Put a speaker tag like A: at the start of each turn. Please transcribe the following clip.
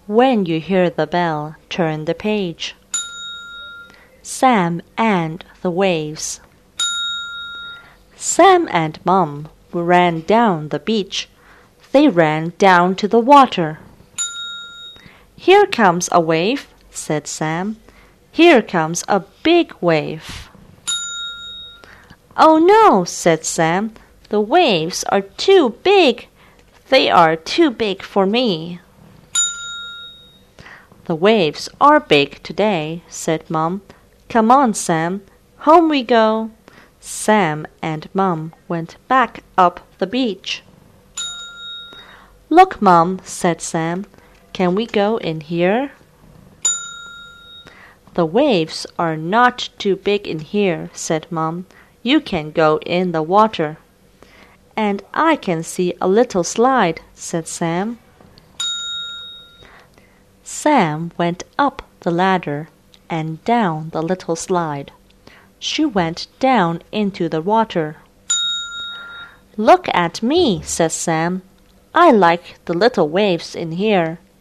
A: When you hear the bell, turn the page. Sam and the waves. Sam and Mom ran down the beach. They ran down to the water. Here comes a wave, said Sam. Here comes a big wave. Oh no, said Sam. The waves are too big. They are too big for me. The waves are big today, said Mom. Come on, Sam. Home we go. Sam and Mom went back up the beach. Look, Mom, said Sam. Can we go in here? The waves are not too big in here, said Mom. You can go in the water. And I can see a little slide, said Sam. Sam went up the ladder and down the little slide. She went down into the water. Look at me, said Sam. I like the little waves in here.